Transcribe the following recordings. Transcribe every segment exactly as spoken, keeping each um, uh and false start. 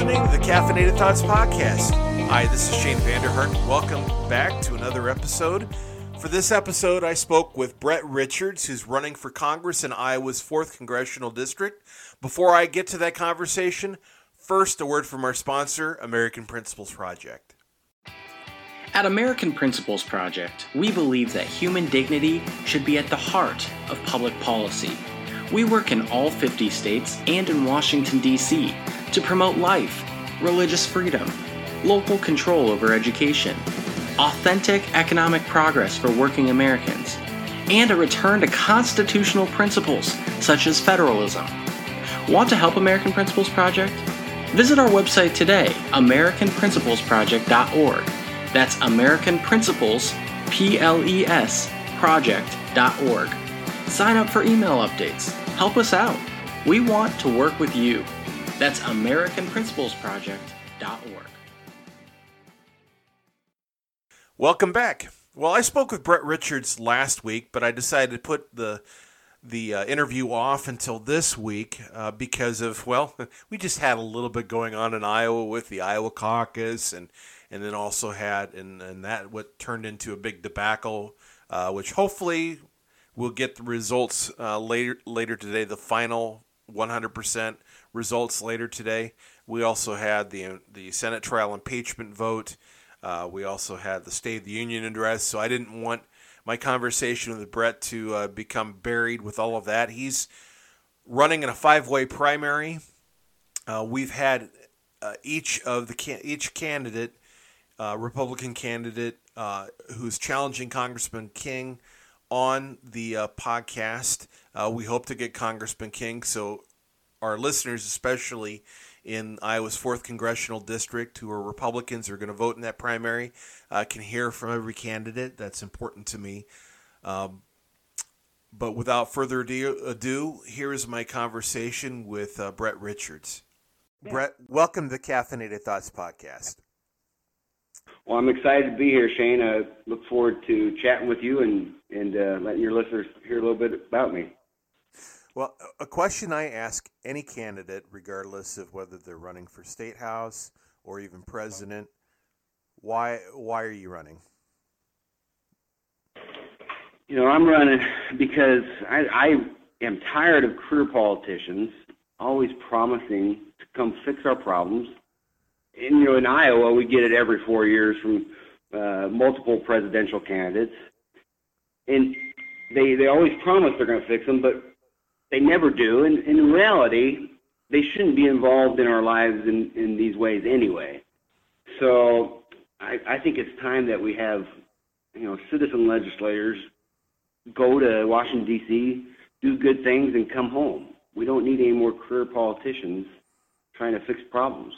listening to the Caffeinated Thoughts Podcast. Hi, this is Shane Vanderhart. Welcome back to another episode. For this episode, I spoke with Brett Richards, who's running for Congress in Iowa's fourth Congressional District. Before I get to that conversation, first, a word from our sponsor, American Principles Project. At American Principles Project, we believe that human dignity should be at the heart of public policy. We work in all fifty states and in Washington, D C to promote life, religious freedom, local control over education, authentic economic progress for working Americans, and a return to constitutional principles such as federalism. Want to help American Principles Project? Visit our website today, american principles project dot org. That's American Principles, P L E S, project dot org. Sign up for email updates. Help us out. We want to work with you. That's american principles project dot org. Welcome back. Well, I spoke with Brett Richards last week, but I decided to put the the uh, interview off until this week uh, because of, well, we just had a little bit going on in Iowa with the Iowa caucus, and and then also had, and, and that what turned into a big debacle, uh, which hopefully we'll get the results uh, later later today, the final one hundred percent results later today. We also had the the Senate trial impeachment vote. Uh, we also had the State of the Union address, so I didn't want my conversation with Brett to uh, become buried with all of that. He's running in a five-way primary. Uh, we've had uh, each of the can- each candidate, uh, Republican candidate, uh, who's challenging Congressman King on the uh, podcast. Uh, we hope to get Congressman King, so our listeners, especially in Iowa's fourth Congressional District, who are Republicans, who are going to vote in that primary, uh, can hear from every candidate. That's important to me. Um, but without further ado, ado, here is my conversation with uh, Brett Richards. Yeah. Brett, welcome to the Caffeinated Thoughts Podcast. Well, I'm excited to be here, Shane. I look forward to chatting with you and, and uh, letting your listeners hear a little bit about me. Well, a question I ask any candidate, regardless of whether they're running for state house or even president, why why are you running? You know, I'm running because I, I am tired of career politicians always promising to come fix our problems. And, you know, in Iowa, we get it every four years from uh, multiple presidential candidates. And they, they always promise they're going to fix them, but they never do. And in reality, they shouldn't be involved in our lives in, in these ways anyway. So I, I think it's time that we have, you know, citizen legislators go to Washington, D C, do good things, and come home. We don't need any more career politicians trying to fix problems.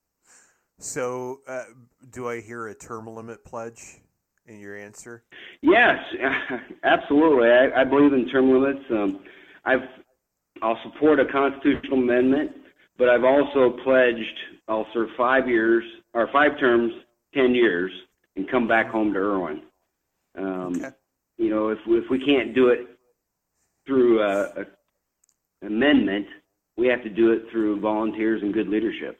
So uh, do I hear a term limit pledge in your answer? Yes, absolutely. I, I believe in term limits. Um, I've I'll support a constitutional amendment, but I've also pledged I'll serve five years or five terms, ten years, and come back home to Irwin. Um, okay. You know, if if we can't do it through a, a amendment, we have to do it through volunteers and good leadership.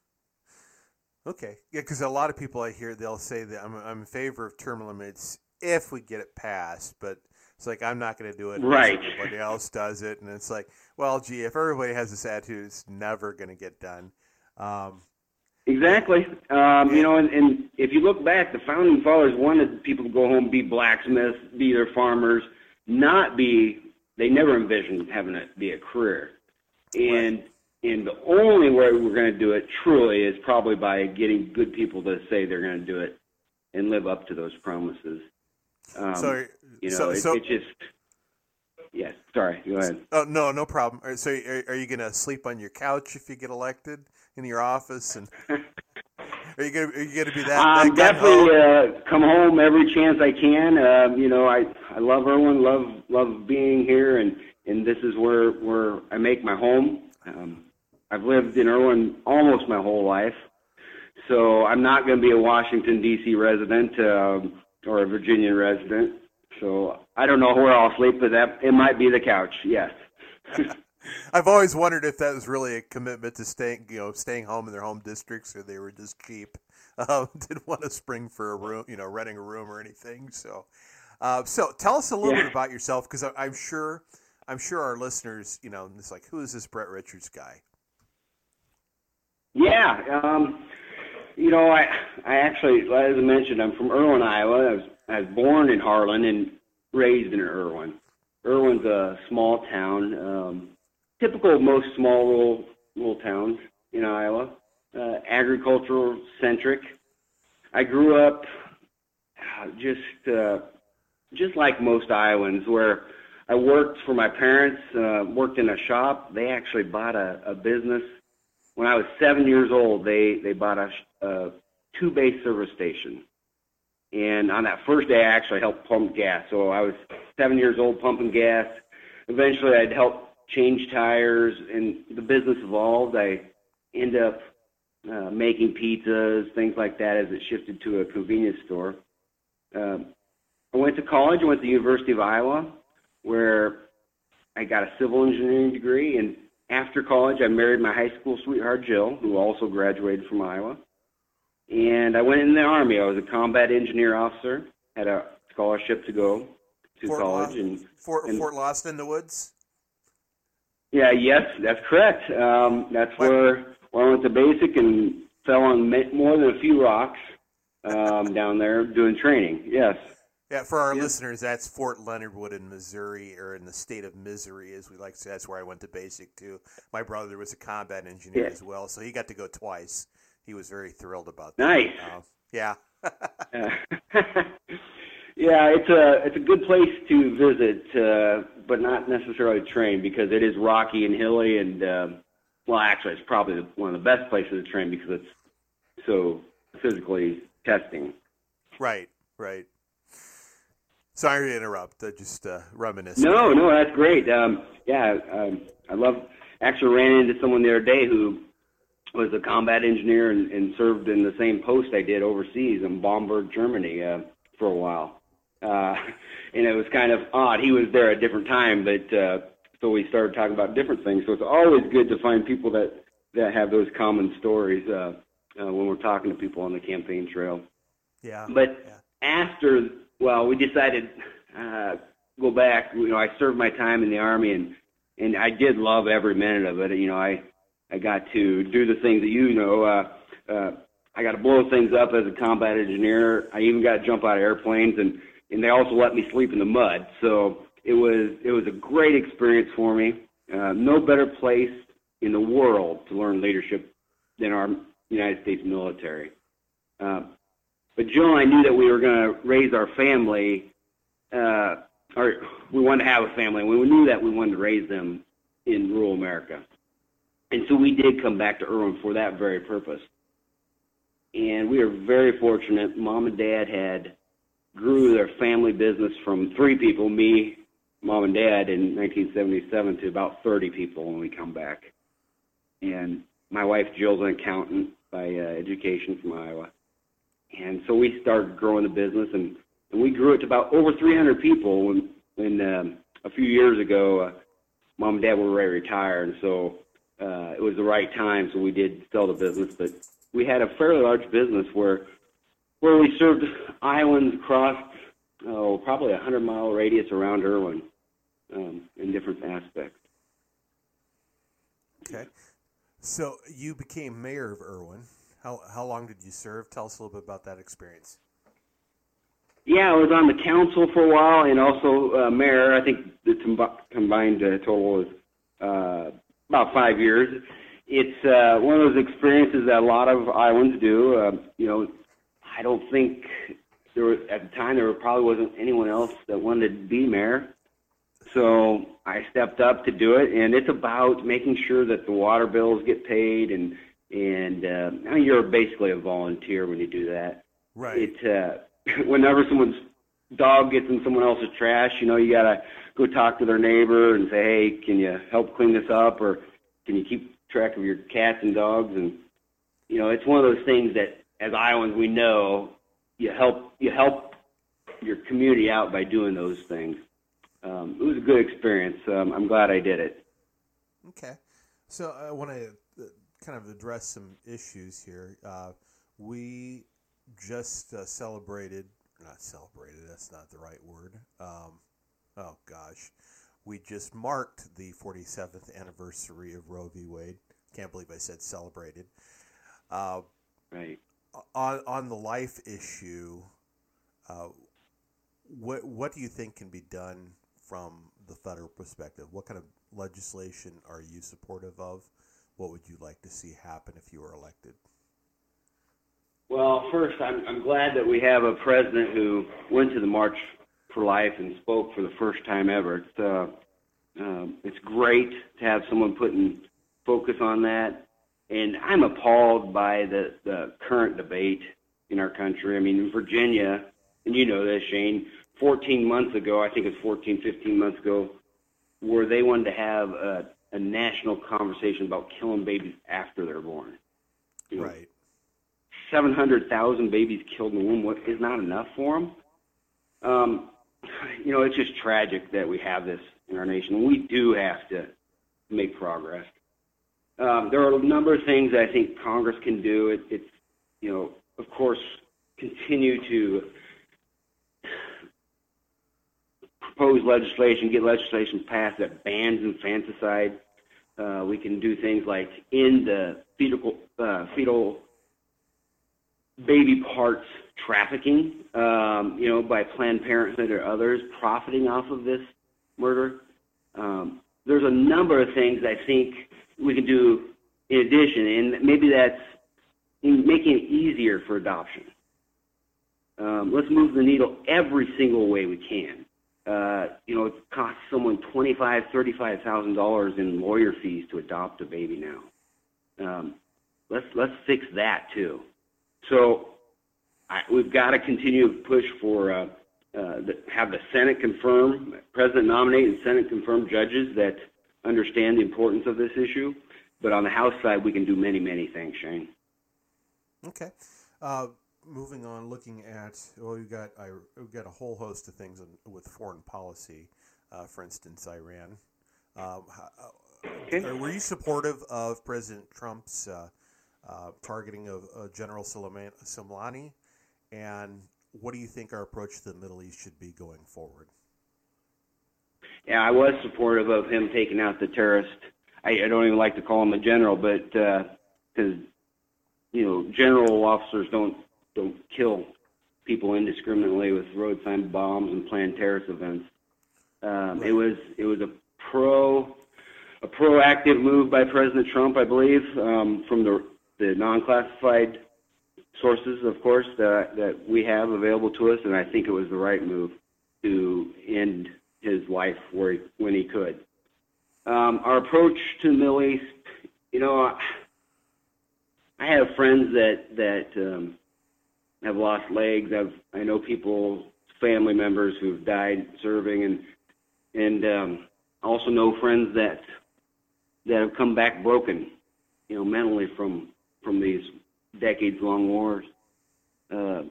Okay, yeah, because a lot of people I hear, they'll say that I'm I'm in favor of term limits if we get it passed, but it's like, I'm not going to do it right. unless everybody else does it. And it's like, well, gee, if everybody has this attitude, it's never going to get done. Um, exactly. Um, you know, and, and if you look back, the founding fathers wanted people to go home, be blacksmiths, be their farmers, not be, they never envisioned having it be a career. And, right. and the only way we're going to do it truly is probably by getting good people to say they're going to do it and live up to those promises. Um, so, you know, so, it, so, it just, yes, sorry, go ahead. Oh, no, no problem. So are, are you going to sleep on your couch if you get elected in your office? And are you going to, are you going to be that, um, that definitely uh, come home every chance I can. Um, you know, I, I love Irwin, love, love being here. And, and this is where, where I make my home. Um, I've lived in Irwin almost my whole life. So I'm not going to be a Washington, D C resident, um, or a Virginia resident. So I don't know where I'll sleep, but that it might be the couch. Yes. I've always wondered if that was really a commitment to staying, you know, staying home in their home districts, or they were just cheap, um, didn't want to spring for a room, you know, renting a room or anything. So, uh, so tell us a little Yeah. bit about yourself, because I'm sure, I'm sure our listeners, you know, it's like, who is this Brett Richards guy? Yeah, um, you know, I I actually, as I mentioned, I'm from Irwin, Iowa. I was I was born in Harlan and raised in Irwin. Irwin's a small town, um, typical of most small rural rural towns in Iowa, uh, agricultural centric. I grew up uh, just uh, just like most Iowans, where I worked for my parents, uh, worked in a shop. They actually bought a, a business. When I was seven years old, they, they bought a, a two-base service station. And on that first day, I actually helped pump gas. So I was seven years old pumping gas. Eventually, I'd help change tires, and the business evolved. I ended up uh, making pizzas, things like that, as it shifted to a convenience store. Um, I went to college. I went to the University of Iowa, where I got a civil engineering degree. And after college, I married my high school sweetheart, Jill, who also graduated from Iowa. And I went in the Army. I was a combat engineer officer, had a scholarship to go to Fort college. Lost, and, Fort, and Fort Lost in the Woods? Yeah, yes, that's correct. Um, that's What? where, where I went to basic and fell on ma- more than a few rocks um, down there doing training, yes. Yeah, for our Yeah. listeners, that's Fort Leonard Wood in Missouri, or in the state of Missouri, as we like to say. That's where I went to basic, too. My brother was a combat engineer Yeah. as well, so he got to go twice. He was very thrilled about that. Nice. Uh, yeah. Uh, yeah, it's a it's a good place to visit, uh, but not necessarily train, because it is rocky and hilly, and uh, well, actually, it's probably one of the best places to train because it's so physically testing. Right, right. Sorry to interrupt. I just uh, reminiscing. No, no, that's great. Um, yeah, um, I love. Actually, ran into someone the other day who was a combat engineer and, and served in the same post I did overseas in Bamberg, Germany, uh, for a while. Uh, and it was kind of odd. He was there at a different time, but uh, so we started talking about different things. So it's always good to find people that, that have those common stories uh, uh, when we're talking to people on the campaign trail. Yeah. But yeah. after, well, we decided uh, go back. You know, I served my time in the Army, and and I did love every minute of it. You know, I I got to do the things that you know. Uh, uh, I got to blow things up as a combat engineer. I even got to jump out of airplanes, and and they also let me sleep in the mud. So it was it was a great experience for me. Uh, no better place in the world to learn leadership than our United States military. Uh, but Jill and I knew that we were going to raise our family, uh, or we wanted to have a family, and we knew that we wanted to raise them in rural America. And so we did come back to Irwin for that very purpose. And we are very fortunate. Mom and Dad had grew their family business from three people, me, Mom and Dad, in nineteen seventy-seven to about thirty people when we come back. And my wife, Jill's an accountant by uh, education from Iowa. And so we started growing the business, and, and we grew it to about over three hundred people when, when um, a few years ago, uh, Mom and Dad were ready to retire, and so uh, it was the right time, so we did sell the business. But we had a fairly large business where where we served Iowans across, oh, probably a hundred-mile radius around Irwin um, in different aspects. Okay. So you became mayor of Irwin. How how long did you serve? Tell us a little bit about that experience. Yeah, I was on the council for a while and also uh, mayor. I think the com- combined uh, total was uh, about five years. It's uh, one of those experiences that a lot of Iowans do. Uh, you know, I don't think there was, at the time there probably wasn't anyone else that wanted to be mayor. So I stepped up to do it, and it's about making sure that the water bills get paid, and and uh, I mean, you're basically a volunteer when you do that. Right. It uh, whenever someone's dog gets in someone else's trash, you know, you gotta go talk to their neighbor and say, hey, can you help clean this up, or can you keep track of your cats and dogs? And you know, it's one of those things that as Iowans we know you help you help your community out by doing those things. Um, it was a good experience. Um, I'm glad I did it. Okay. So I want to uh, kind of address some issues here. Uh, we just uh, celebrated, not celebrated, that's not the right word. Um, oh, gosh. We just marked the forty-seventh anniversary of Roe v. Wade. Can't believe I said celebrated. Uh, Right. on, on the life issue, uh, what, what do you think can be done from the federal perspective? What kind of legislation are you supportive of? What would you like to see happen if you were elected? Well, first, I'm, I'm glad that we have a president who went to the March for Life and spoke for the first time ever. It's, uh, um, it's great to have someone putting focus on that. And I'm appalled by the, the current debate in our country. I mean, in Virginia, and you know this, Shane, fourteen months ago, I think it's fourteen, fifteen months ago, where they wanted to have a, a national conversation about killing babies after they're born. You know, Right. seven hundred thousand babies killed in the womb what, is not enough for them. Um, you know, it's just tragic that we have this in our nation. We do have to make progress. Um, there are a number of things I think Congress can do. It, it's, you know, of course, continue to propose legislation, get legislation passed that bans infanticide. Uh, we can do things like end the fetal, uh, fetal baby parts trafficking, um, you know, by Planned Parenthood or others profiting off of this murder. Um, there's a number of things I think we can do in addition, and maybe that's making it easier for adoption. Um, let's move the needle every single way we can. Uh, you know, it costs someone twenty-five, thirty-five thousand dollars in lawyer fees to adopt a baby now. Um, let's let's fix that too. So I, we've got to continue to push for uh, uh, the, have the Senate confirm, President nominate and Senate confirm judges that understand the importance of this issue. But on the House side, we can do many, many things, Shane. Okay. Uh, moving on, looking at, well, we've got, I, we've got a whole host of things in, with foreign policy. Uh, for instance, Iran. Um, Okay. uh, were you supportive of President Trump's uh, uh, targeting of uh, General Soleimani? And what do you think our approach to the Middle East should be going forward? Yeah, I was supportive of him taking out the terrorist. I, I don't even like to call him a general, but because uh, you know, general officers don't don't kill people indiscriminately with road sign bombs and planned terrorist events. Um, Right. It was it was a pro a proactive move by President Trump, I believe, um, from the the non-classified sources, of course, that that we have available to us, and I think it was the right move to end his life where he, when he could. Um, our approach to the Middle East, you know, I, I have friends that that um, have lost legs. I've I know people, family members who've died serving, and and um, also know friends that that have come back broken, you know, mentally from from these decades-long wars. Uh,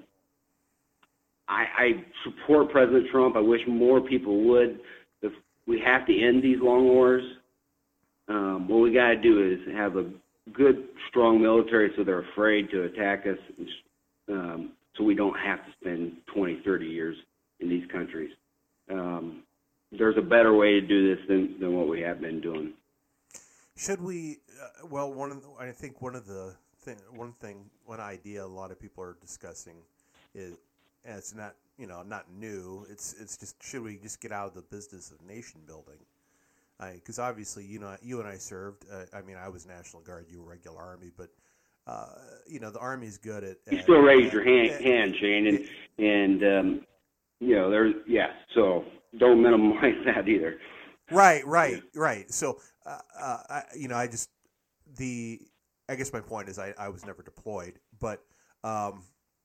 I, I support President Trump. I wish more people would. If we have to end these long wars, um, what we got to do is have a good, strong military so they're afraid to attack us, um, so we don't have to spend twenty, thirty years in these countries. Um, there's a better way to do this than, than what we have been doing. Should we? Uh, well, one of the, I think one of the thing, one thing, one idea a lot of people are discussing is, and it's not, you know, not new. It's it's just, should we just get out of the business of nation building? Because obviously, you know, you and I served. Uh, I mean, I was National Guard, you were regular Army, but uh, you know, the Army's good at. You at, still raised at, your hand, at, hand, Shane, and and um, you know, there's yeah. So don't minimize that either. Right, right, right. So, uh, uh, I, you know, I just the. I guess my point is I, I was never deployed, but um,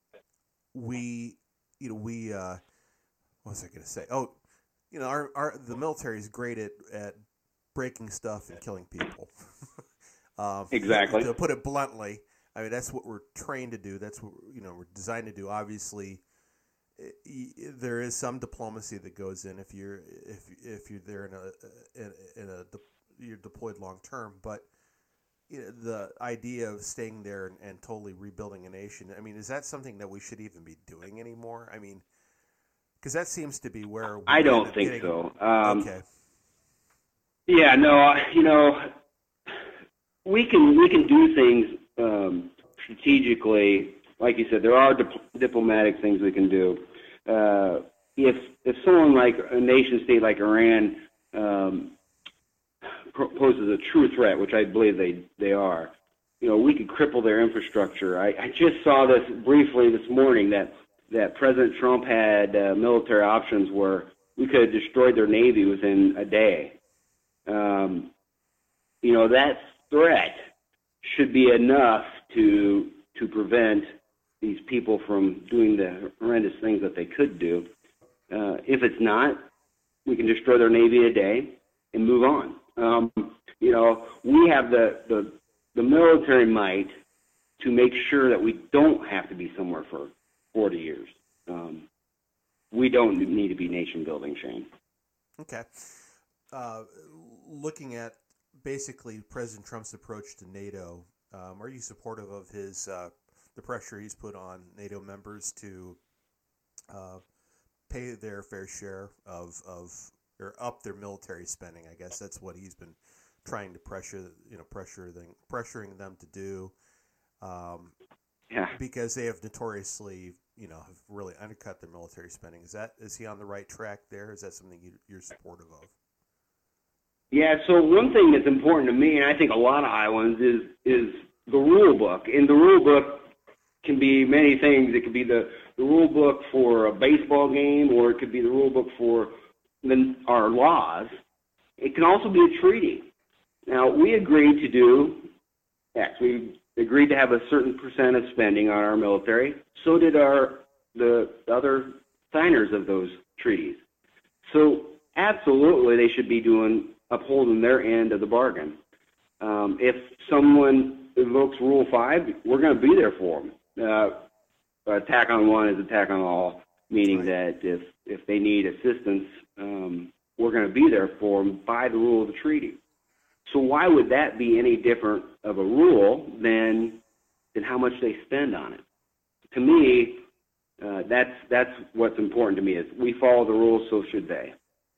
we, you know, we. Uh, what was I going to say? Oh, you know, our, our the military is great at, at breaking stuff and killing people. um, Exactly. To put it bluntly, I mean that's what we're trained to do. That's what you know we're designed to do. Obviously, it, there is some diplomacy that goes in if you're if if you're there in a in, in a you're deployed long term, but you know, the idea of staying there and, and totally rebuilding a nation. I mean, is that something that we should even be doing anymore? I mean, because that seems to be where we I don't think getting... so. Um, okay. Yeah, no, you know, we can we can do things um, strategically. Like you said, there are dip- diplomatic things we can do. Uh, if if someone like a nation state like Iran um, poses a true threat, which I believe they they are, you know, we could cripple their infrastructure. I, I just saw this briefly this morning that that President Trump had uh, military options where we could have destroyed their navy within a day. Um, you know, that threat should be enough to to prevent these people from doing the horrendous things that they could do. Uh, if it's not, we can destroy their navy a day and move on. Um, you know, we have the, the the military might to make sure that we don't have to be somewhere for forty years. Um, we don't need to be nation building, Shane. Okay. Uh, looking at basically President Trump's approach to NATO, um, are you supportive of his uh, the pressure he's put on NATO members to uh, pay their fair share of of or up their military spending? I guess that's what he's been trying to pressure you know pressure them, pressuring them to do. Um, yeah. Because they have notoriously you know have really undercut their military spending. Is that is he on the right track there? Is that something you, you're supportive of? Yeah, so one thing that's important to me, and I think a lot of Iowans, is is the rule book. And the rule book can be many things. It could be the, the rule book for a baseball game, or it could be the rule book for the, our laws. It can also be a treaty. Now, we agreed to do X. We agreed to have a certain percent of spending on our military. So did our the other signers of those treaties. So absolutely, they should be doing upholding their end of the bargain. Um, if someone invokes Rule five, we're going to be there for them. Uh, attack on one is attack on all, meaning right. that if, if they need assistance, um, we're going to be there for them by the rule of the treaty. So why would that be any different of a rule than than how much they spend on it? To me, uh, that's that's what's important to me is we follow the rules, so should they.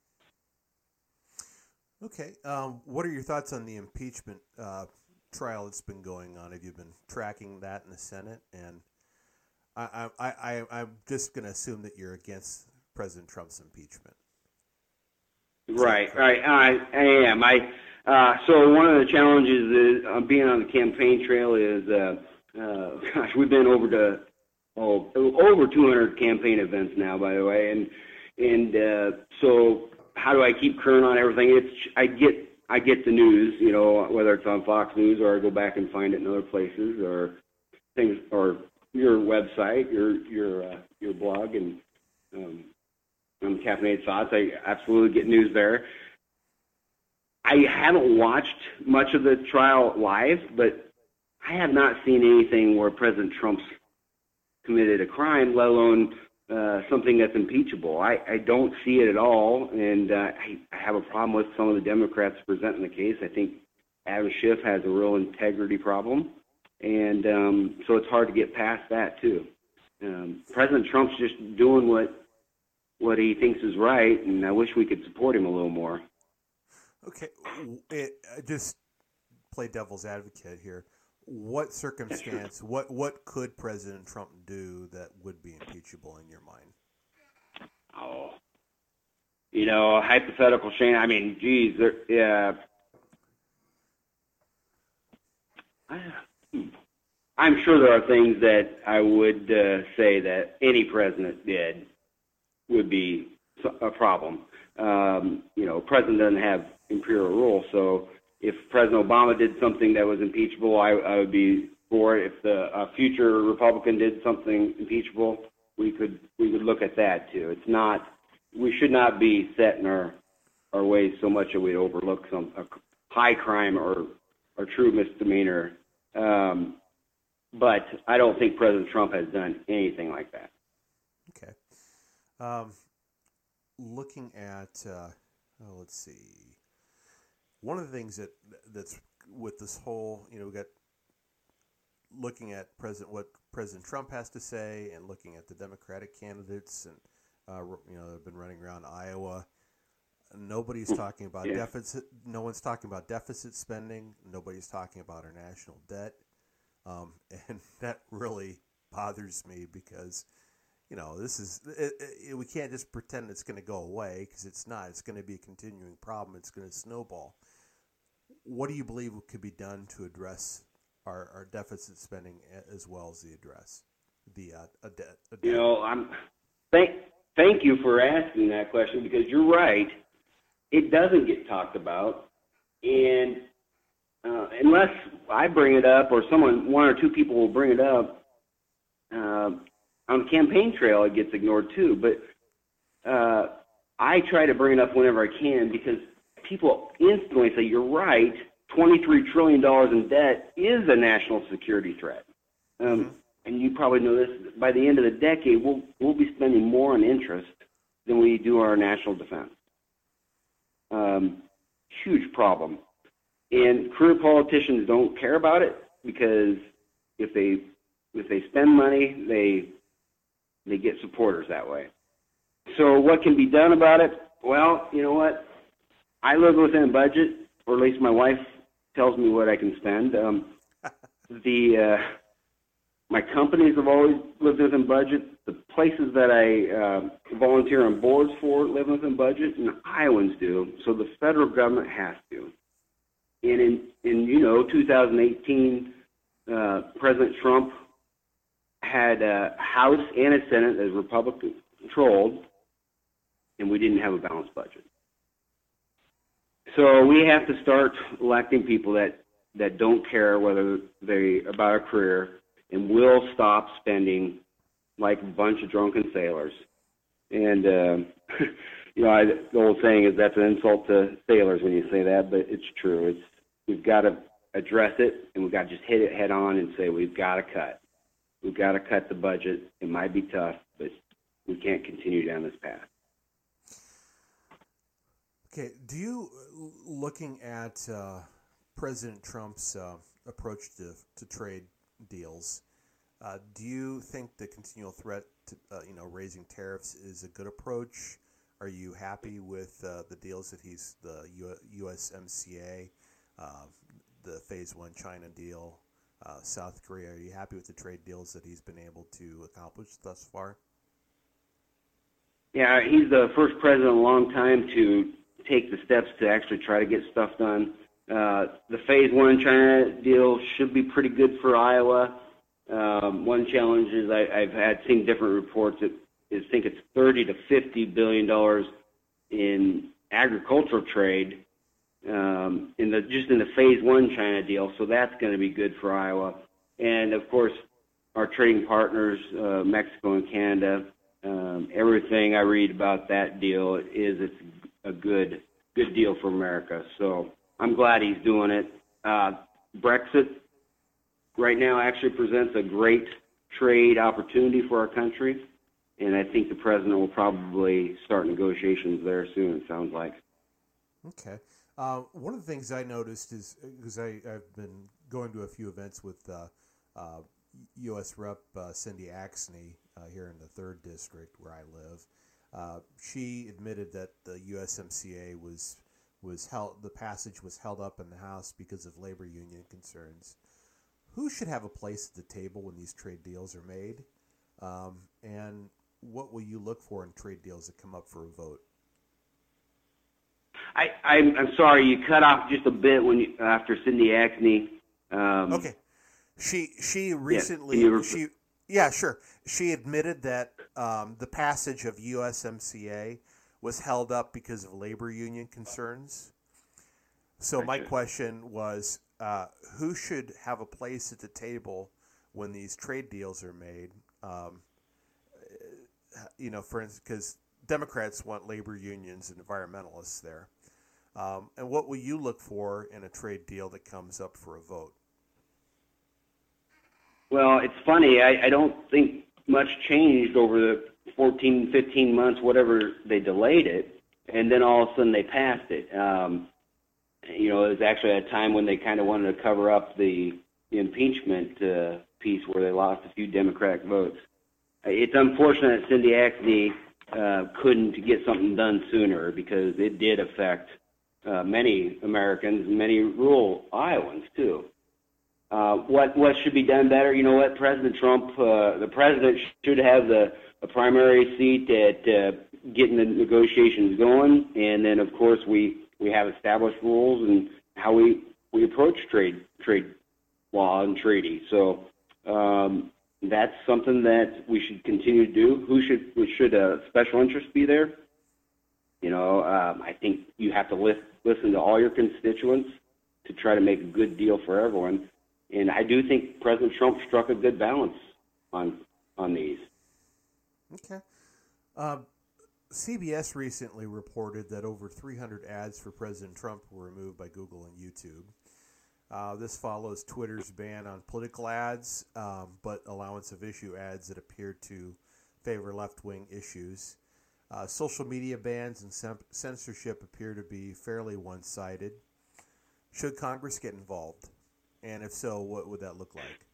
Okay. Um, what are your thoughts on the impeachment uh, trial that's been going on? Have you been tracking that in the Senate? And I, I, I, I'm just going to assume that you're against President Trump's impeachment. Right, right. I, I am. I uh, so one of the challenges is uh, being on the campaign trail is, uh, uh, gosh, we've been over to oh over two hundred campaign events now, by the way, and and uh, so. How do I keep current on everything? It's I get I get the news, you know, whether it's on Fox News or I go back and find it in other places or things or your website, your your uh, your blog, and um, on Caffeinated Thoughts. I absolutely get news there. I haven't watched much of the trial live, but I have not seen anything where President Trump's committed a crime, let alone Uh, something that's impeachable. I, I don't see it at all, and uh, I, I have a problem with some of the Democrats presenting the case. I think Adam Schiff has a real integrity problem, and um, so it's hard to get past that too. Um, President Trump's just doing what what he thinks is right, and I wish we could support him a little more. Okay, it, just play devil's advocate here. What circumstance, what what could President Trump do that would be impeachable in your mind? Oh, you know, hypothetical, Shane. I mean, geez, there, yeah. I'm sure there are things that I would uh, say that any president did would be a problem. Um, you know, president doesn't have imperial rule, so if President Obama did something that was impeachable, I, I would be for it. If the uh, future Republican did something impeachable, we could we could look at that too. It's not we should not be set in our our ways so much that we overlook some a high crime or or true misdemeanor. Um, but I don't think President Trump has done anything like that. Okay. Um, looking at uh, oh, let's see. one of the things that that's with this whole, you know, we got looking at President what President Trump has to say, and looking at the Democratic candidates, and uh, you know, they've been running around Iowa. Nobody's talking about yeah. deficit. No one's talking about deficit spending. Nobody's talking about our national debt, um, and that really bothers me because, you know, this is it, it, we can't just pretend it's going to go away, because it's not. It's going to be a continuing problem. It's going to snowball. What do you believe could be done to address our, our deficit spending as well as the address the uh, a debt? A debt? You know, I'm thank thank you for asking that question, because you're right. It doesn't get talked about, and uh, unless I bring it up, or someone, one or two people will bring it up uh, on the campaign trail, it gets ignored too. But uh, I try to bring it up whenever I can, because people instantly say, "You're right. twenty-three trillion dollars in debt is a national security threat." Um, mm-hmm. And you probably know this. By the end of the decade, we'll we'll be spending more on interest than we do our national defense. Um, huge problem. And career politicians don't care about it, because if they if they spend money, they they get supporters that way. So what can be done about it? Well, you know what? I live within a budget, or at least my wife tells me what I can spend. Um, the uh, my companies have always lived within budget. The places that I uh, volunteer on boards for live within budget, and Iowans do. So the federal government has to. And in, in you know, two thousand eighteen, uh, President Trump had a House and a Senate that was Republican controlled, and we didn't have a balanced budget. So we have to start electing people that, that don't care whether they about a career, and will stop spending like a bunch of drunken sailors. And, uh, you know, I, the old saying is that's an insult to sailors when you say that, but it's true. It's we've got to address it, and we've got to just hit it head on and say we've got to cut. We've got to cut the budget. It might be tough, but we can't continue down this path. Okay, do you, looking at uh, President Trump's uh, approach to, to trade deals, uh, do you think the continual threat to, uh, you know, raising tariffs is a good approach? Are you happy with uh, the deals that he's, the U S M C A, uh, the Phase One China deal, uh, South Korea? Are you happy with the trade deals that he's been able to accomplish thus far? Yeah, he's the first president in a long time to take the steps to actually try to get stuff done. Uh, the Phase One China deal should be pretty good for Iowa. Um, one challenge is I, I've had seen different reports that is think it's thirty to fifty billion dollars in agricultural trade um, in the just in the Phase One China deal. So that's going to be good for Iowa. And of course, our trading partners, uh, Mexico and Canada. Um, everything I read about that deal is it's a good good deal for America. So I'm glad he's doing it. Uh, Brexit right now actually presents a great trade opportunity for our country, and I think the president will probably start negotiations there soon, it sounds like. Okay. Uh, one of the things I noticed is, because I've been going to a few events with uh, uh, U S Rep uh, Cindy Axne uh, here in the third District where I live. Uh, she admitted that the U S M C A was was held, the passage was held up in the House because of labor union concerns. Who should have a place at the table when these trade deals are made? Um, and what will you look for in trade deals that come up for a vote? I, I'm, I'm sorry, you cut off just a bit when you, after Cindy Axne. Um, okay, she she recently yeah, she yeah sure she admitted that um, the passage of U S M C A was held up because of labor union concerns. So my question was, uh, who should have a place at the table when these trade deals are made? Um, you know, for instance, because Democrats want labor unions and environmentalists there. Um, and what will you look for in a trade deal that comes up for a vote? Well, it's funny. I, I don't think much changed over the fourteen, fifteen months, whatever they delayed it, and then all of a sudden they passed it. Um, you know, it was actually a time when they kind of wanted to cover up the, the impeachment uh, piece where they lost a few Democratic votes. It's unfortunate that Cindy Axne uh, couldn't get something done sooner, because it did affect uh, many Americans, many rural Iowans too. Uh, what what should be done better? You know what? President Trump, uh, the president should have the a primary seat at uh, getting the negotiations going, and then of course we, we have established rules and how we, we approach trade trade law and treaty. So um, that's something that we should continue to do. Who should should a special interest be there? You know, um, I think you have to list, listen to all your constituents to try to make a good deal for everyone. And I do think President Trump struck a good balance on on these. Okay. Uh, C B S recently reported that over three hundred ads for President Trump were removed by Google and YouTube. Uh, this follows Twitter's ban on political ads, um, but allowance of issue ads that appear to favor left-wing issues. Uh, social media bans and sem- censorship appear to be fairly one-sided. Should Congress get involved? And if so, what would that look like?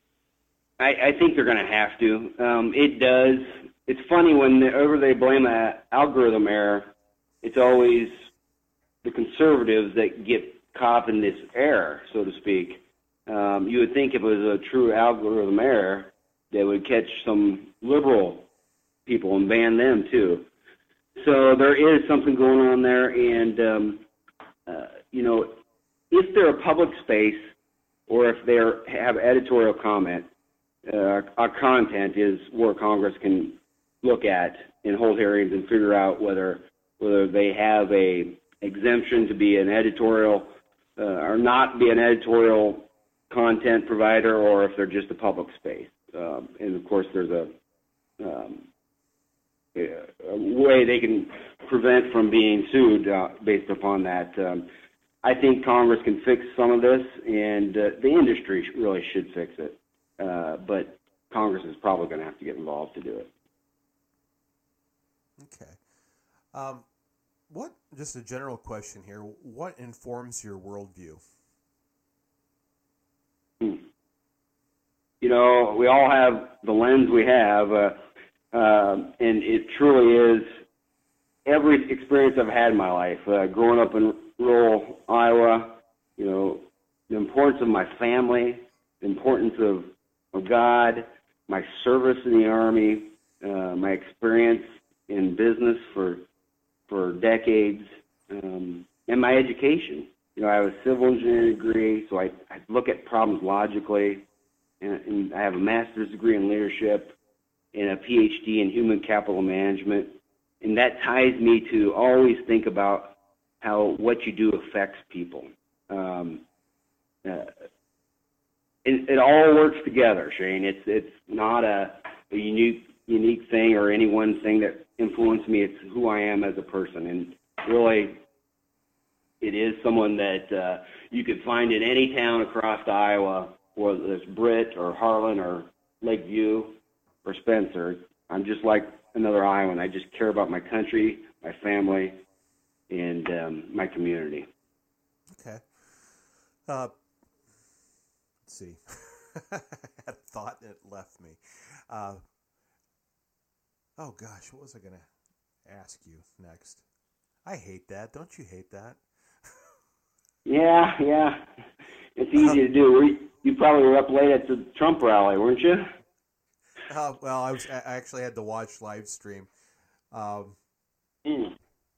I, I think they're going to have to. Um, it does. It's funny whenever they blame an algorithm error, it's always the conservatives that get caught in this error, so to speak. Um, you would think if it was a true algorithm error, they would catch some liberal people and ban them too. So there is something going on there, and um, uh, you know, if they're a public space or if they have editorial comment, uh, our content is where Congress can look at and hold hearings and figure out whether whether they have a exemption to be an editorial uh, or not be an editorial content provider, or if they're just a public space. Um, and of course, there's a, um, a way they can prevent from being sued uh, based upon that. Um, I think Congress can fix some of this, and uh, the industry really should fix it. Uh, but Congress is probably going to have to get involved to do it. Okay. Um, what, just a general question here, what informs your worldview? Hmm. You know, we all have the lens we have, uh, uh, and it truly is every experience I've had in my life. Uh, growing up in rural Iowa, you know, the importance of my family, the importance of, of God, my service in the Army, uh, my experience in business for for decades, um, and my education. You know, I have a civil engineering degree, so I, I look at problems logically, and, and I have a master's degree in leadership and a P H D in human capital management, and that ties me to always think about how what you do affects people. Um, uh, it, it all works together, Shane. It's it's not a, a unique unique thing or any one thing that influenced me. It's who I am as a person, and really, it is someone that uh, you could find in any town across Iowa, whether it's Britt or Harlan or Lakeview or Spencer. I'm just like another Iowan. I just care about my country, my family, and um, my community. Okay. Uh, let's see. I had a thought and it left me. Uh, oh, gosh, what was I going to ask you next? I hate that. Don't you hate that? Yeah, yeah. It's easy to do. You probably were up late at the Trump rally, weren't you? Uh, well, I was. I actually had to watch live stream. Um, mm.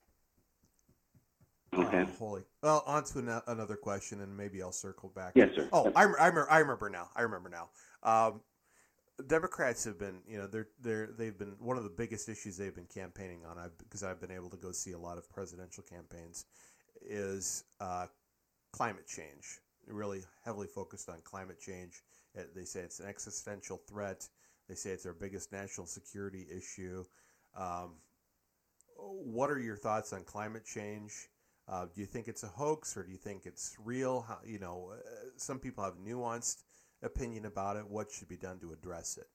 Okay. Oh, holy. Well, on to an- another question, and maybe I'll circle back. Yes, sir. Oh, I, I, remember, I remember now. I remember now. Um, Democrats have been, you know, they're they're they've been one of the biggest issues they've been campaigning on. I've, because I've been able to go see a lot of presidential campaigns, is uh, climate change. They're really heavily focused on climate change. They say it's an existential threat. They say it's our biggest national security issue. Um, what are your thoughts on climate change? Uh, do you think it's a hoax, or do you think it's real? How, you know, uh, some people have nuanced opinion about it. What should be done to address it?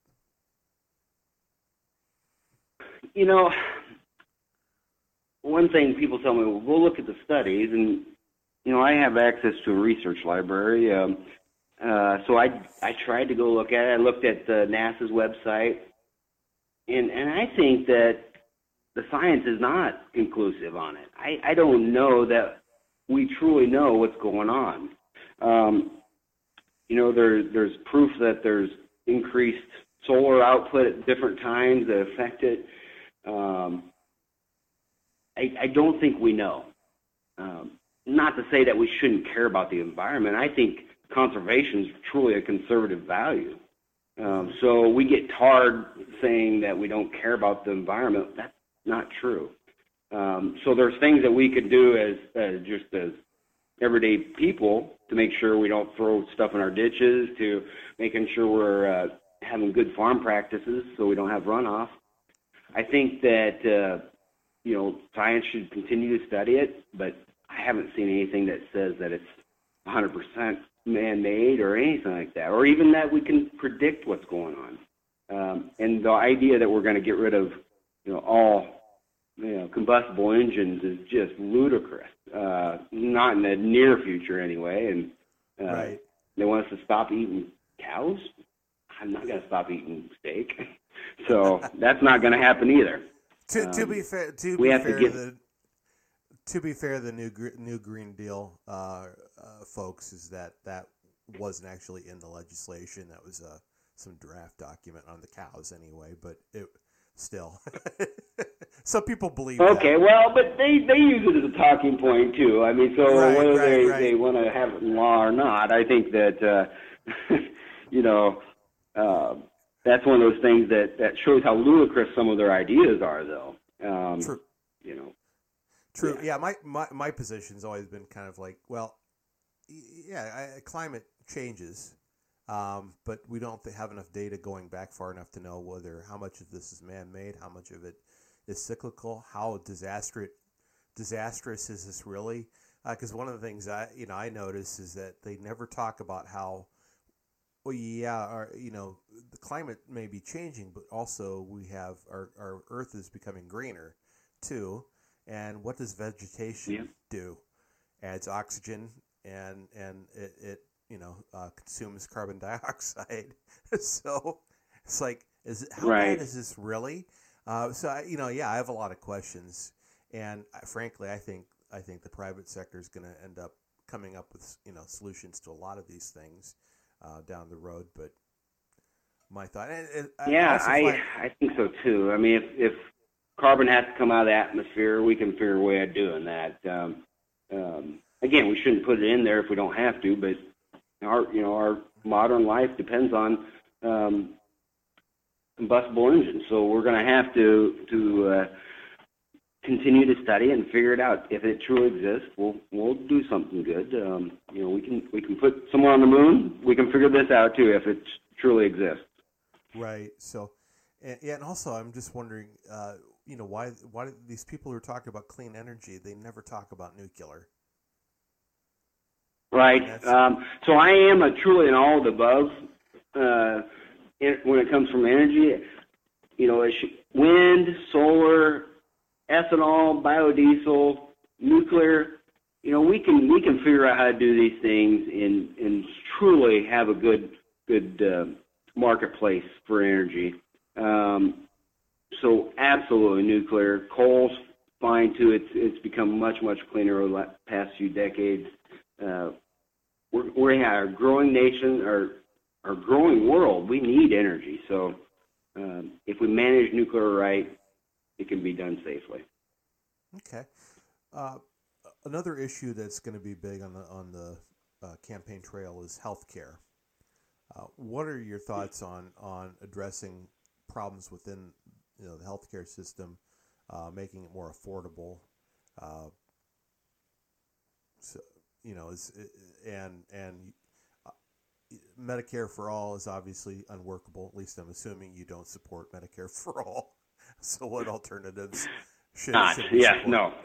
You know, one thing people tell me, well, we'll look at the studies, and you know, I have access to a research library, um, uh, so I I tried to go look at it. I looked at uh, NASA's website, and and I think that the science is not conclusive on it. I, I don't know that we truly know what's going on. Um, you know, there there's proof that there's increased solar output at different times that affect it. Um, I, I don't think we know. Um, not to say that we shouldn't care about the environment. I think conservation is truly a conservative value. Um, so we get tarred saying that we don't care about the environment. That's not true. Um, so there's things that we could do as, as just as everyday people to make sure we don't throw stuff in our ditches, to making sure we're uh, having good farm practices so we don't have runoff. I think that, uh, you know, science should continue to study it, but I haven't seen anything that says that it's one hundred percent man-made or anything like that, or even that we can predict what's going on. Um, and the idea that we're going to get rid of, you know, all, you know, combustible engines is just ludicrous. Uh, not in the near future, anyway. And uh, right. They want us to stop eating cows. I'm not going to stop eating steak, so that's not going to happen either. To, to um, be fair, to we be have fair, to get, the, to be fair, the new new Green Deal uh, uh, folks is that that wasn't actually in the legislation. That was uh, some draft document on the cows, anyway. But it still, some people believe. Okay, that. well, but they, they use it as a talking point too. I mean, so right, whether right, they right. they want to have it in law or not, I think that uh, you know. Uh, that's one of those things that, that shows how ludicrous some of their ideas are, though. Um, True. You know. True. Yeah. Yeah. My, my my position's always been kind of like, well, yeah, I, climate changes, um, but we don't have enough data going back far enough to know whether how much of this is man-made, how much of it is cyclical, how disastrous disastrous is this really? Because uh, one of the things I you know I notice is that they never talk about how. Well, yeah, our, you know, the climate may be changing, but also we have our, our Earth is becoming greener, too. And what does vegetation yeah. do? Adds oxygen, and and it, it you know uh, consumes carbon dioxide. So it's like, is it, how right. bad is this really? Uh, so I, you know, yeah, I have a lot of questions, and I, frankly, I think I think the private sector is going to end up coming up with you know solutions to a lot of these things. Uh, down the road, but my thought. And, and yeah, I, I find, I think so too. I mean, if if carbon has to come out of the atmosphere, we can figure a way of doing that. Um, um, again, we shouldn't put it in there if we don't have to. But our you know our modern life depends on um, combustible engines, so we're going to have to to uh, continue to study it and figure it out. If it truly exists, we'll we'll do something good. Um, you know, we can we can put someone on the moon. We can figure this out too if it truly exists. Right. So, and, yeah, and also I'm just wondering, uh, you know, why why these people who are talking about clean energy, they never talk about nuclear. Right. Um, so I am a truly an all of the above uh, in, when it comes from energy. You know, it's wind, solar, ethanol, biodiesel, nuclear. You know, we can we can figure out how to do these things and and truly have a good good uh, marketplace for energy. Um, so absolutely nuclear. Coal's fine too. It's it's become much much cleaner over the past few decades. Uh, we're we're a growing nation, our our growing world. We need energy. So um, if we manage nuclear right, it can be done safely. Okay. Uh, another issue that's going to be big on the on the uh, campaign trail is healthcare. Uh, what are your thoughts on on addressing problems within you know the healthcare system, uh, making it more affordable? Uh, so you know, is and and uh, Medicare for all is obviously unworkable. At least I'm assuming you don't support Medicare for all. So what alternatives should, Not, should we yes, support? no.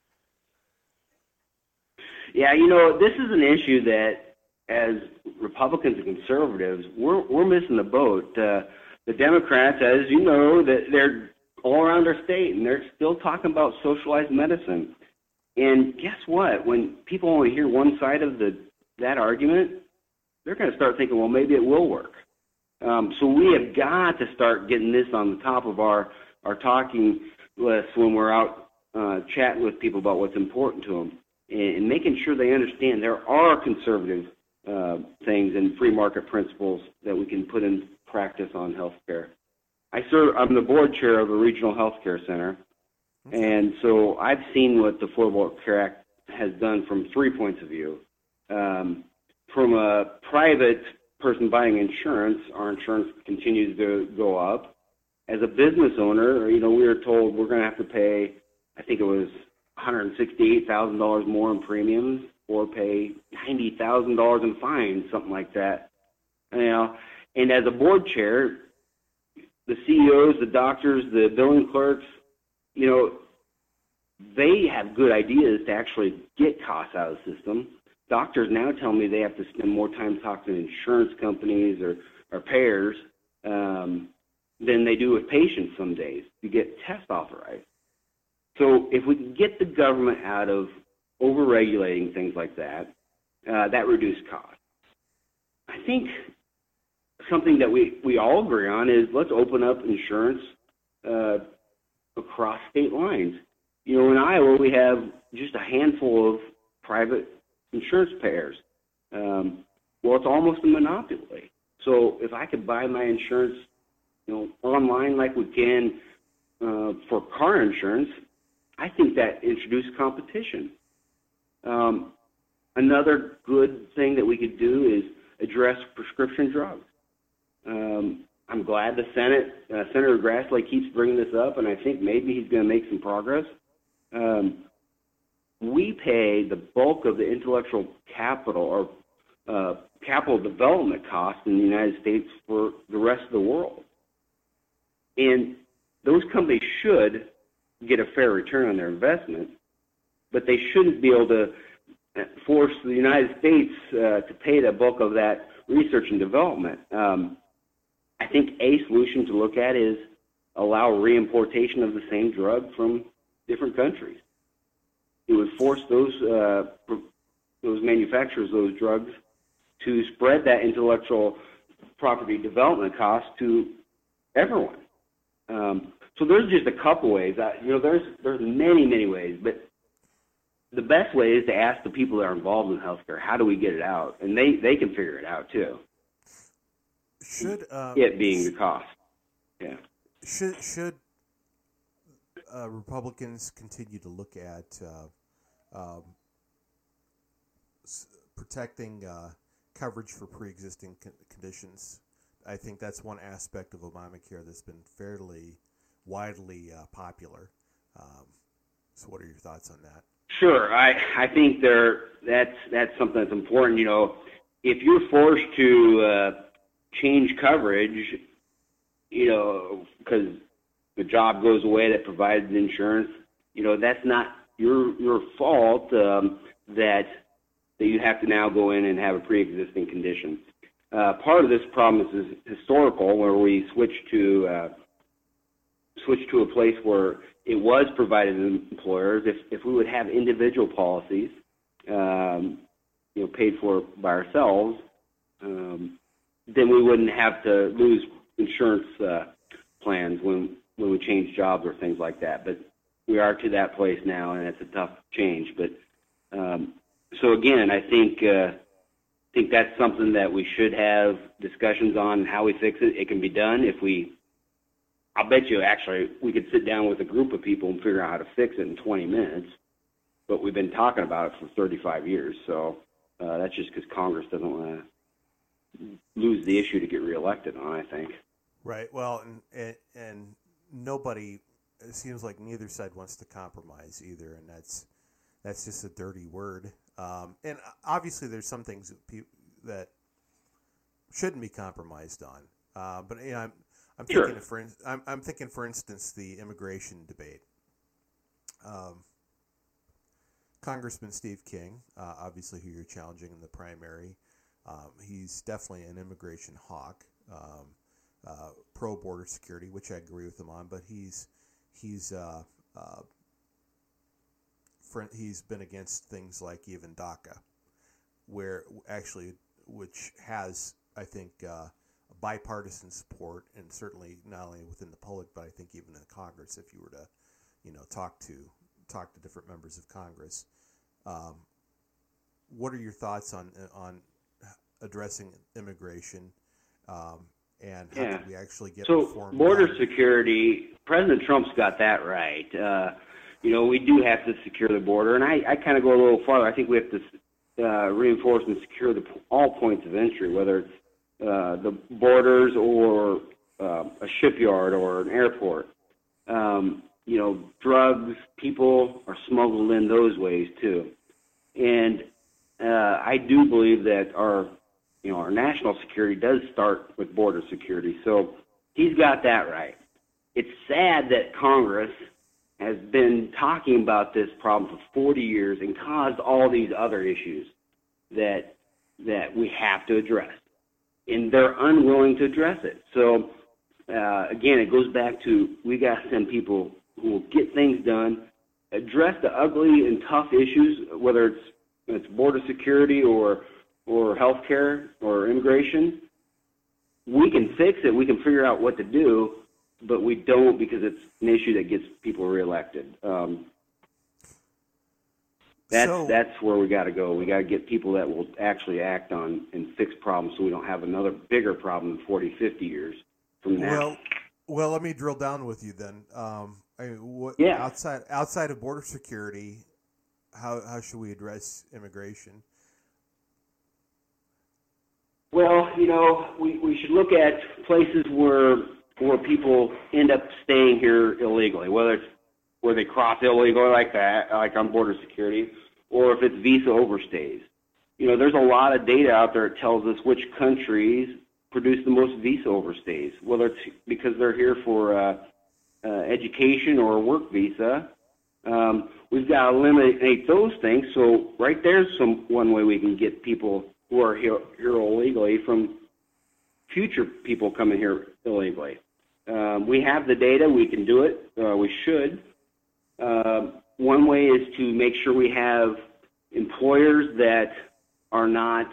Yeah, you know, this is an issue that as Republicans and conservatives, we're we're missing the boat. Uh, the Democrats, as you know, that they're all around our state, and they're still talking about socialized medicine. And guess what? When people only hear one side of the that argument, they're going to start thinking, well, maybe it will work. Um, so we have got to start getting this on the top of our, our talking list when we're out uh, chatting with people about what's important to them, and, and making sure they understand there are conservative uh, things and free market principles that we can put in practice on healthcare. I serve, I'm the board chair of a regional healthcare center, and so I've seen what the Affordable Care Act has done from three points of view. Um, from a private person buying insurance, our insurance continues to go up. As a business owner, you know, we were told we're going to have to pay, I think it was one hundred sixty-eight thousand dollars more in premiums or pay ninety thousand dollars in fines, something like that. You know, and as a board chair, the C E Os, the doctors, the billing clerks, you know, they have good ideas to actually get costs out of the system. Doctors now tell me they have to spend more time talking to insurance companies or, or payers um, than they do with patients some days to get tests authorized. So if we can get the government out of over-regulating things like that, uh, that reduces costs. I think something that we, we all agree on is let's open up insurance uh, across state lines. You know, in Iowa, we have just a handful of private insurance payers. Um, well, it's almost a monopoly. So if I could buy my insurance, you know, online like we can uh, for car insurance, I think that introduces competition. Um, another good thing that we could do is address prescription drugs. Um, I'm glad the Senate, uh, Senator Grassley keeps bringing this up, and I think maybe he's going to make some progress. Um, we pay the bulk of the intellectual capital or uh, capital development costs in the United States for the rest of the world. And those companies should get a fair return on their investment, but they shouldn't be able to force the United States uh, to pay the bulk of that research and development. Um, I think a solution to look at is allow reimportation of the same drug from different countries. It would force those uh, those manufacturers of those drugs to spread that intellectual property development cost to everyone. Um, so there's just a couple ways. I, you know, there's there's many many ways, but the best way is to ask the people that are involved in healthcare, how do we get it out, and they they can figure it out too. Should uh, it being the cost, yeah. Should should uh, Republicans continue to look at uh, um, s- protecting uh, coverage for pre-existing con- conditions? I think that's one aspect of Obamacare that's been fairly widely uh, popular. Um, so, what are your thoughts on that? Sure, I I think there that's that's something that's important. You know, if you're forced to uh, change coverage, you know, because the job goes away that provides the insurance, you know, that's not your your fault um, that that you have to now go in and have a pre-existing condition. Uh, part of this problem is, is historical, where we switched to uh, switched to a place where it was provided to employers. If if we would have individual policies, um, you know, paid for by ourselves, um, then we wouldn't have to lose insurance uh, plans when when we change jobs or things like that. But we are to that place now, and it's a tough change. But um, so again, I think uh, think that's something that we should have discussions on how we fix it. It can be done if we. I'll bet you actually we could sit down with a group of people and figure out how to fix it in twenty minutes. But we've been talking about it for thirty-five years, so uh, that's just because Congress doesn't want to lose the issue to get reelected on, I think. Right. Well, and, and and nobody, it seems like neither side wants to compromise either, and that's that's just a dirty word. Um, and obviously, there's some things that, pe- that shouldn't be compromised on. Uh, but you know, I'm I'm Sure. thinking, for in, I'm I'm thinking, for instance, the immigration debate. Um, Congressman Steve King, uh, obviously who you're challenging in the primary, um, he's definitely an immigration hawk, um, uh, pro border security, which I agree with him on. But he's he's uh, uh, for, he's been against things like even DACA, where actually, which has, I think, uh, bipartisan support, and certainly not only within the public, but I think even in Congress, if you were to, you know, talk to talk to different members of Congress. Um, what are your thoughts on on addressing immigration, um, and how yeah. can we actually get so reform border done? security? President Trump's got that right. Uh, you know, we do have to secure the border, and I, I kind of go a little farther. I think we have to uh, reinforce and secure the all points of entry, whether it's uh, the borders or uh, a shipyard or an airport. Um, you know, drugs, people are smuggled in those ways too, and uh, I do believe that our you know, our national security does start with border security. So he's got that right. It's sad that Congress has been talking about this problem for forty years and caused all these other issues that that we have to address. And they're unwilling to address it. So, uh, again, it goes back to we got to send people who will get things done, address the ugly and tough issues, whether it's, it's border security or or healthcare or immigration. We can fix it. We can figure out what to do, but we don't because it's an issue that gets people reelected. Um, that's So- that's where we got to go. We got to get people that will actually act on and fix problems, so we don't have another bigger problem in forty, fifty years from now. Well, well, let me drill down with you then. Um, I mean, what, Yeah. outside outside of border security, how how should we address immigration? Well, you know, we, we should look at places where where people end up staying here illegally, whether it's where they cross illegally like that, like on border security, or if it's visa overstays. You know, there's a lot of data out there that tells us which countries produce the most visa overstays, whether it's because they're here for uh, uh, education or a work visa. Um, we've got to eliminate those things. So right there's some one way we can get people who are here, here illegally from future people coming here illegally. Um, we have the data. We can do it. Uh, we should. Uh, one way is to make sure we have employers that are not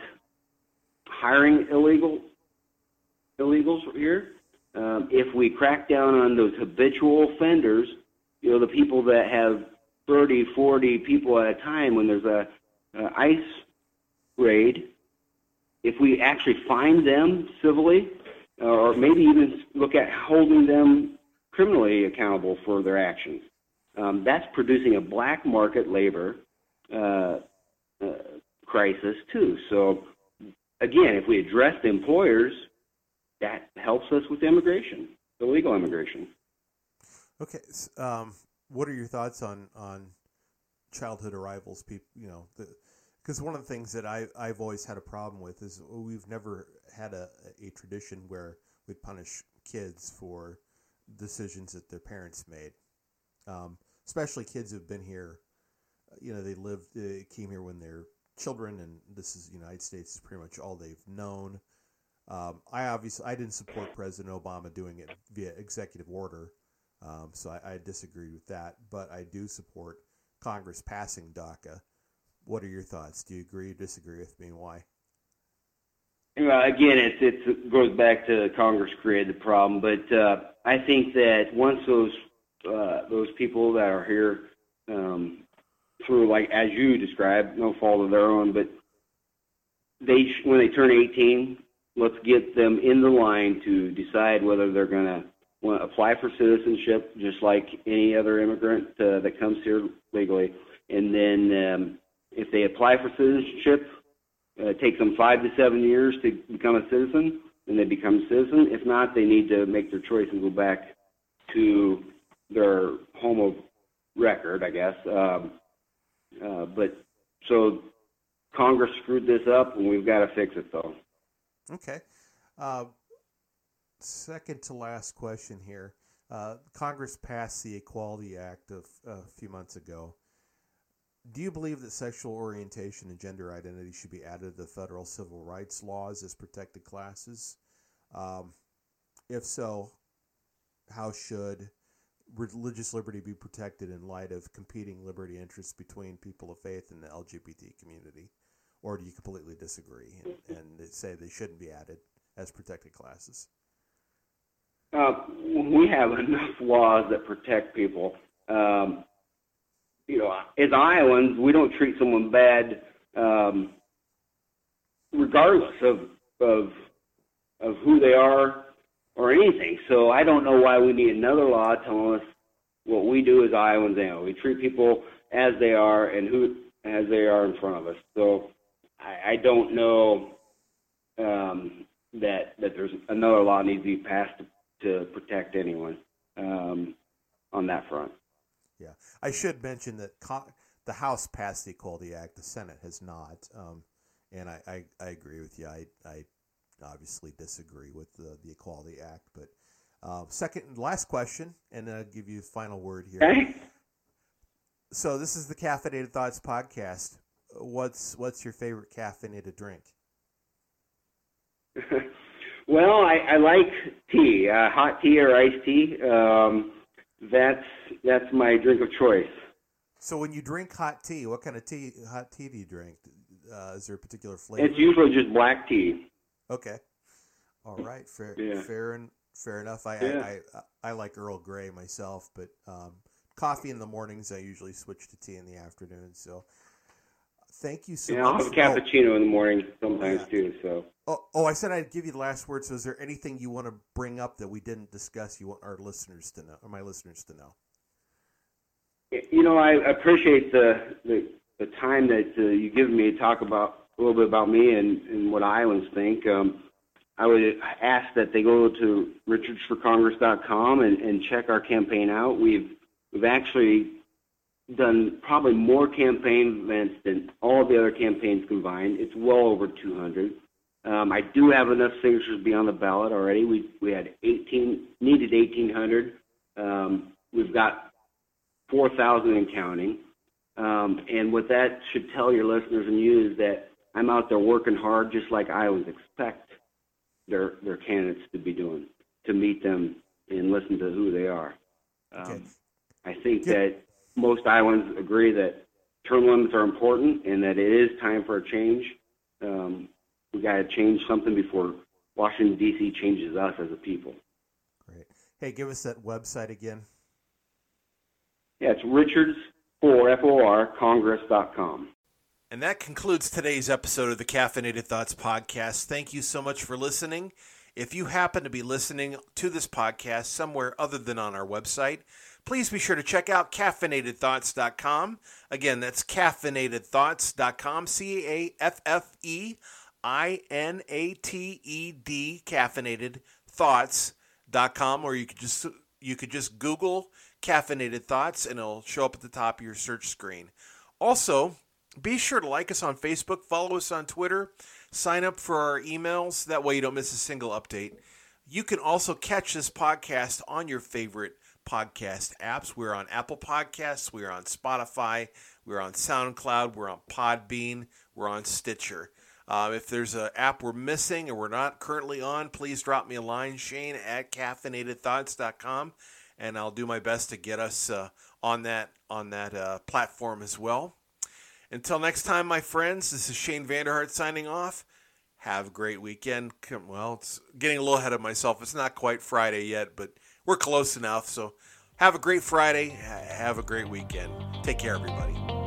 hiring illegal illegals here. Um, if we crack down on those habitual offenders, you know, the people that have thirty, forty people at a time when there's a, a ICE raid, if we actually find them civilly, or maybe even look at holding them criminally accountable for their actions, um, that's producing a black market labor uh, uh, crisis too. So again, if we address the employers, that helps us with immigration, illegal immigration. Okay, s- um, what are your thoughts on, on childhood arrivals? People, you know, because one of the things that I I've always had a problem with is we've never had a, a tradition where we punish kids for decisions that their parents made, um, especially kids who've been here. You know, they lived, they came here when they're children, and this is the United States is pretty much all they've known. Um, I obviously I didn't support President Obama doing it via executive order. Um, so I, I disagree with that, but I do support Congress passing DACA. What are your thoughts? Do you agree or disagree with me, and why? Well, again, it's, it's, it goes back to Congress created the problem, but uh, I think that once those uh, those people that are here um, through, like as you described, no fault of their own, but they when they turn eighteen, let's get them in the line to decide whether they're going to want to apply for citizenship, just like any other immigrant uh, that comes here legally. And then um, if they apply for citizenship, uh, it takes them five to seven years to become a citizen, and they become a citizen. If not, they need to make their choice and go back to their home of record, I guess. Um, uh, but so Congress screwed this up, and we've got to fix it, though. Okay. Uh, second to last question here. Uh, Congress passed the Equality Act of, uh, a few months ago. Do you believe that sexual orientation and gender identity should be added to the federal civil rights laws as protected classes? Um, if so, how should religious liberty be protected in light of competing liberty interests between people of faith and the L G B T community? Or do you completely disagree and, and say they shouldn't be added as protected classes? Uh, we have enough laws that protect people. Um, you know, as Iowans, we don't treat someone bad um, regardless of, of of who they are or anything. So I don't know why we need another law telling us what we do as Iowans. You know, we treat people as they are and who as they are in front of us. So I, I don't know um, that that there's another law needs to be passed to, to protect anyone um, on that front. Yeah, I should mention that co- the House passed the Equality Act, the Senate has not, um, and I, I, I agree with you. I, I obviously disagree with the, the Equality Act, but uh, second and last question, and I'll give you the final word here. Okay. So this is the Caffeinated Thoughts podcast. What's what's your favorite caffeinated drink? Well, I, I like tea, uh, hot tea or iced tea. Um, that's that's my drink of choice. So when you drink hot tea, what kind of tea? Hot tea do you drink? Uh, is there a particular flavor? It's usually just black tea. Okay. All right. Fair. Yeah. Fair and fair enough. I, Yeah. I, I I like Earl Grey myself, but um, coffee in the mornings. I usually switch to tea in the afternoon. So thank you so Yeah, much. I'll have a cappuccino in the morning sometimes Yeah. too. So. Oh, oh, I said I'd give you the last word. So, is there anything you want to bring up that we didn't discuss? You want our listeners to know, or my listeners to know? You know, I appreciate the the, the time that uh, you give me to talk about a little bit about me and, and what Iowans think. Um, I would ask that they go to richards for congress dot com and, and check our campaign out. We've we've actually done probably more campaign events than all the other campaigns combined. It's well over two hundred. Um, I do have enough signatures to be on the ballot already. We we had eighteen, needed eighteen hundred. Um, we've got four thousand and counting. Um, and what that should tell your listeners and you is that I'm out there working hard, just like Iowans expect their their candidates to be doing, to meet them and listen to who they are. Um, Okay. I think that most Iowans agree that term limits are important and that it is time for a change. Um, we got to change something before Washington, D C changes us as a people. Great. Hey, give us that website again. Yeah, it's Richards for F O R Congress dot com. And that concludes today's episode of the Caffeinated Thoughts podcast. Thank you so much for listening. If you happen to be listening to this podcast somewhere other than on our website, please be sure to check out caffeinated thoughts dot com. Again, that's caffeinated thoughts dot com, C A F F E I N A T E D, caffeinated thoughts dot com, or you could just you could just Google Caffeinated Thoughts and it'll show up at the top of your search screen. Also, be sure to like us on Facebook, follow us on Twitter, sign up for our emails. That way you don't miss a single update. You can also catch this podcast on your favorite podcast apps. We're on Apple Podcasts, we're on Spotify, we're on SoundCloud, we're on Podbean, we're on Stitcher. Uh, if there's an app we're missing or we're not currently on, please drop me a line, Shane at caffeinated thoughts dot com, and I'll do my best to get us uh, on that on that uh, platform as well. Until next time, my friends, this is Shane Vanderhart signing off. Have a great weekend. Well, it's getting a little ahead of myself. It's not quite Friday yet, but we're close enough. So have a great Friday. Have a great weekend. Take care, everybody.